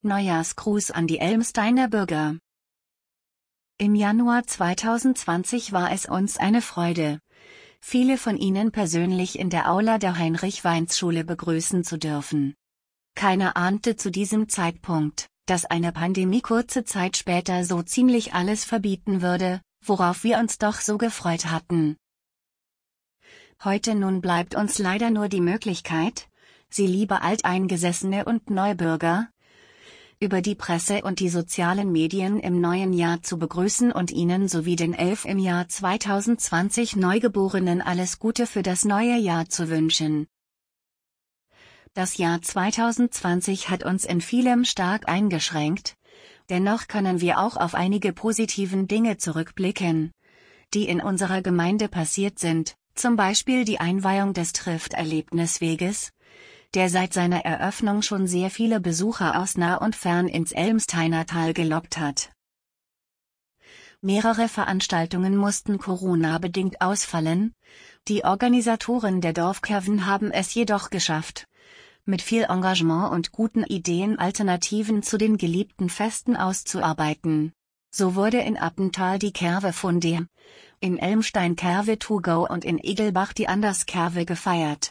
Neujahrsgruß an die Elmsteiner Bürger. Im Januar 2020 war es uns eine Freude, viele von Ihnen persönlich in der Aula der Heinrich-Weins-Schule begrüßen zu dürfen. Keiner ahnte zu diesem Zeitpunkt, dass eine Pandemie kurze Zeit später so ziemlich alles verbieten würde, worauf wir uns doch so gefreut hatten. Heute nun bleibt uns leider nur die Möglichkeit, Sie liebe Alteingesessene und Neubürger, über die Presse und die sozialen Medien im neuen Jahr zu begrüßen und Ihnen sowie den 11 im Jahr 2020 Neugeborenen alles Gute für das neue Jahr zu wünschen. Das Jahr 2020 hat uns in vielem stark eingeschränkt, dennoch können wir auch auf einige positiven Dinge zurückblicken, die in unserer Gemeinde passiert sind, zum Beispiel die Einweihung des Trifft-Erlebnisweges, der seit seiner Eröffnung schon sehr viele Besucher aus nah und fern ins Elmsteiner Tal gelockt hat. Mehrere Veranstaltungen mussten Corona-bedingt ausfallen, die Organisatoren der Dorfkirchen haben es jedoch geschafft, mit viel Engagement und guten Ideen Alternativen zu den geliebten Festen auszuarbeiten. So wurde in Appental die Kerwe Funde, in Elmstein Kerwe to go und in Egelbach die Anderskerwe gefeiert.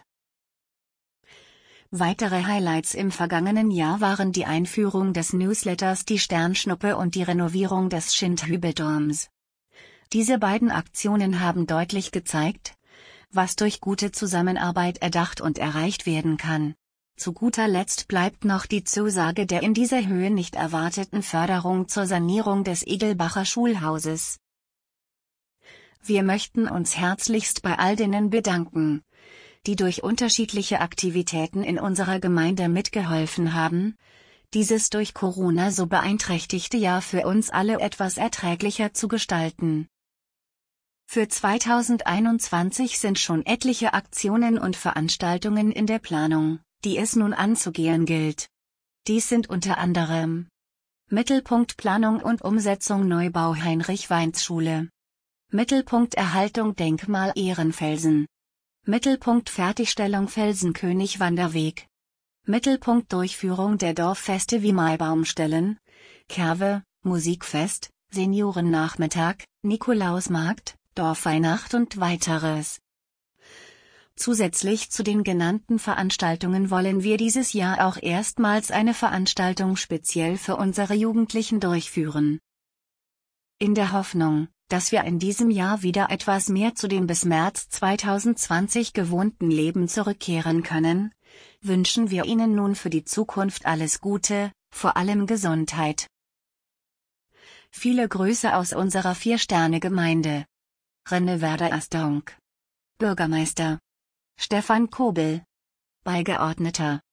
Weitere Highlights im vergangenen Jahr waren die Einführung des Newsletters Die Sternschnuppe und die Renovierung des Schindhübeldoms. Diese beiden Aktionen haben deutlich gezeigt, was durch gute Zusammenarbeit erdacht und erreicht werden kann. Zu guter Letzt bleibt noch die Zusage der in dieser Höhe nicht erwarteten Förderung zur Sanierung des Egelbacher Schulhauses. Wir möchten uns herzlichst bei all denen bedanken, die durch unterschiedliche Aktivitäten in unserer Gemeinde mitgeholfen haben, dieses durch Corona so beeinträchtigte Jahr für uns alle etwas erträglicher zu gestalten. Für 2021 sind schon etliche Aktionen und Veranstaltungen in der Planung, die es nun anzugehen gilt. Dies sind unter anderem Mittelpunkt Planung und Umsetzung Neubau Heinrich-Weins-Schule, Mittelpunkt Erhaltung Denkmal Ehrenfelsen, Mittelpunkt Fertigstellung Felsenkönig-Wanderweg, Mittelpunkt Durchführung der Dorffeste wie Maibaumstellen, Kerwe, Musikfest, Seniorennachmittag, Nikolausmarkt, Dorfweihnacht und weiteres. Zusätzlich zu den genannten Veranstaltungen wollen wir dieses Jahr auch erstmals eine Veranstaltung speziell für unsere Jugendlichen durchführen. In der Hoffnung, dass wir in diesem Jahr wieder etwas mehr zu dem bis März 2020 gewohnten Leben zurückkehren können, wünschen wir Ihnen nun für die Zukunft alles Gute, vor allem Gesundheit. Viele Grüße aus unserer 4-Sterne-Gemeinde. René Werder-Astonk. Bürgermeister Stefan Kobel. Beigeordneter